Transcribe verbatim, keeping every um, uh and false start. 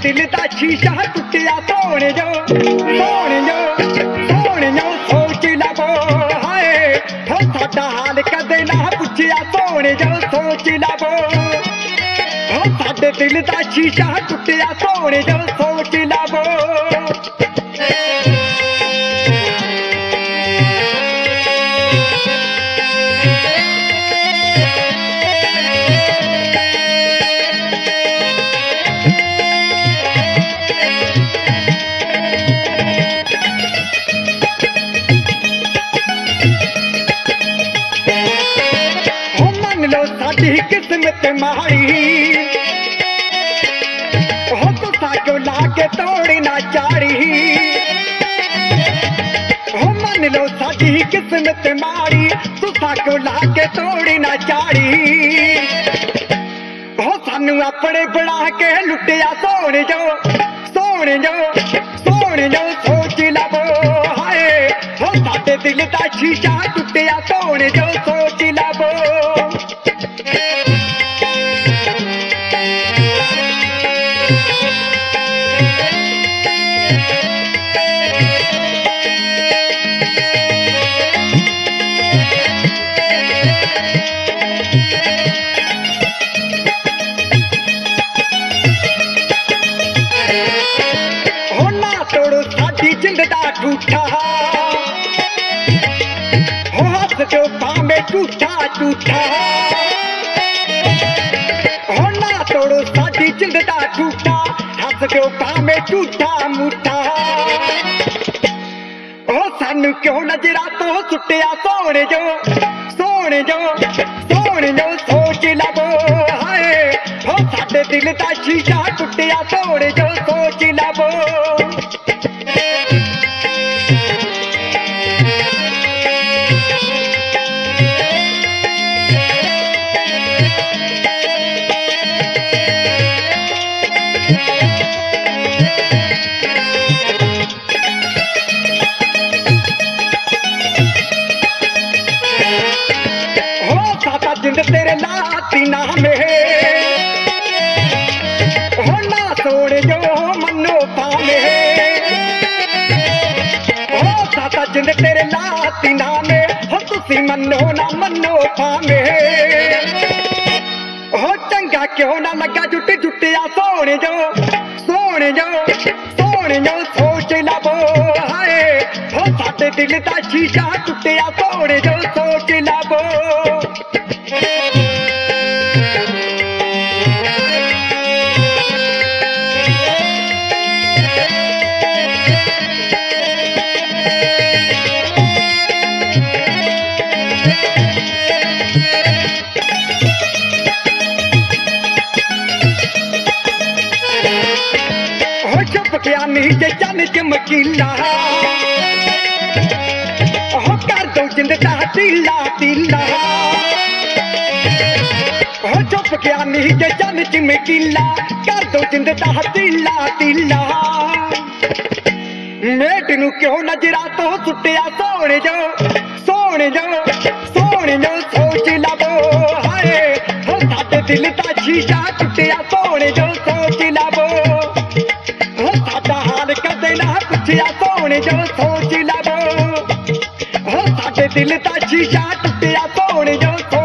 दिल दा शीशा टुटिया सोने जो सोने जो सोने जो सोच लवो हाय हो साडा हाल कदे ना पुछया सोने जो सोच लवो हो साडे दिल दा शीशा टुटिया सोने जो सोच लवो साडी किस्मत माड़ी हो तुसा क्यों लाके तोड़ी ना चाड़ी हो मन लो साडी किस्मत माड़ी तुसा क्यों लाके तोड़ी ना चाड़ी हो सानू अपने बना के लुटिया सोने जो सोने जो सोने जो सोच लवो हाय हो साडे दिल दा शीशा टुटिया सोने जो सोच लवो जिंद दा झूठा हो हस दो भावे झूठा झूठा हो ना तोड़ो साडी जिंद दा झूठा हस दो भावे झूठा मूठा हो सानू क्यों नजरा तो सुटिया सोने जो सोने जो सोने जो सोच लवो हाय हो साडे दिल दा शीशा टुटिया सोने जो सोच लवो जिंद तेरे लाती नाम है हो ना सोने जो मनो पाले हो साता जिंद तेरे लाती नाम है हो तुसी मनो ना मनो पावे हो चंगा क्यों ना लगा जुट जुटिया सोने जो सोने जो सोने जो सोच लवो हाय हो साडे दिल दा शीशा टुटिया सोने जो सोच लवो क्या नीचे चन चमकीला हो कर दो जिंद दा तीला तीला हो चुप क्या नीचे चन चमकीला कर दो जिंद दा तीला तीला मेट नू क्यों नजरा तो सुटिया सोने जो सोने जो सोने जो सोच लवो हाय हो साडे दिल दा शीशा टुटिया सोने जो सोच लवो कदे ना पुछया सोने जो सोच लवो हो साडे दिल दा शीशा टुटिया सोने जो